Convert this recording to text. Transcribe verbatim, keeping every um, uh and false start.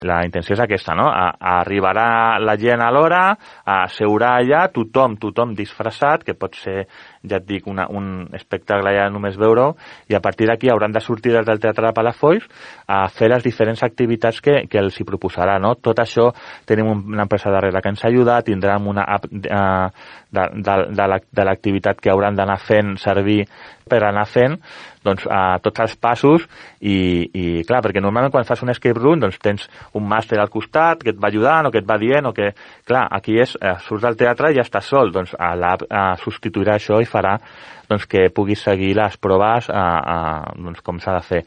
La intenció és aquesta, no? A, a arribarà la gent a l'hora, a seurà allà, tothom, tothom disfressat, que pot ser, ja et dic, una, un espectacle ja només veure-ho, i a partir d'aquí hauran de sortir des del Teatre de Palafolls a fer les diferents activitats que, que els hi proposarà, no? Tot això tenim una empresa darrere que ens ajuda, tindrem una app eh, de, de, de l'activitat que hauran d'anar fent servir per anar fent doncs, a tots els passos i, i clar, perquè normalment quan fas un escape room doncs tens un màster al costat que et va ajudant o que et va dient o que, clar, aquí és, eh, surts del teatre i ja estàs sol, doncs a l'app eh, substituirà això i farà doncs, que puguis seguir les proves a, a, doncs, com s'ha de fer.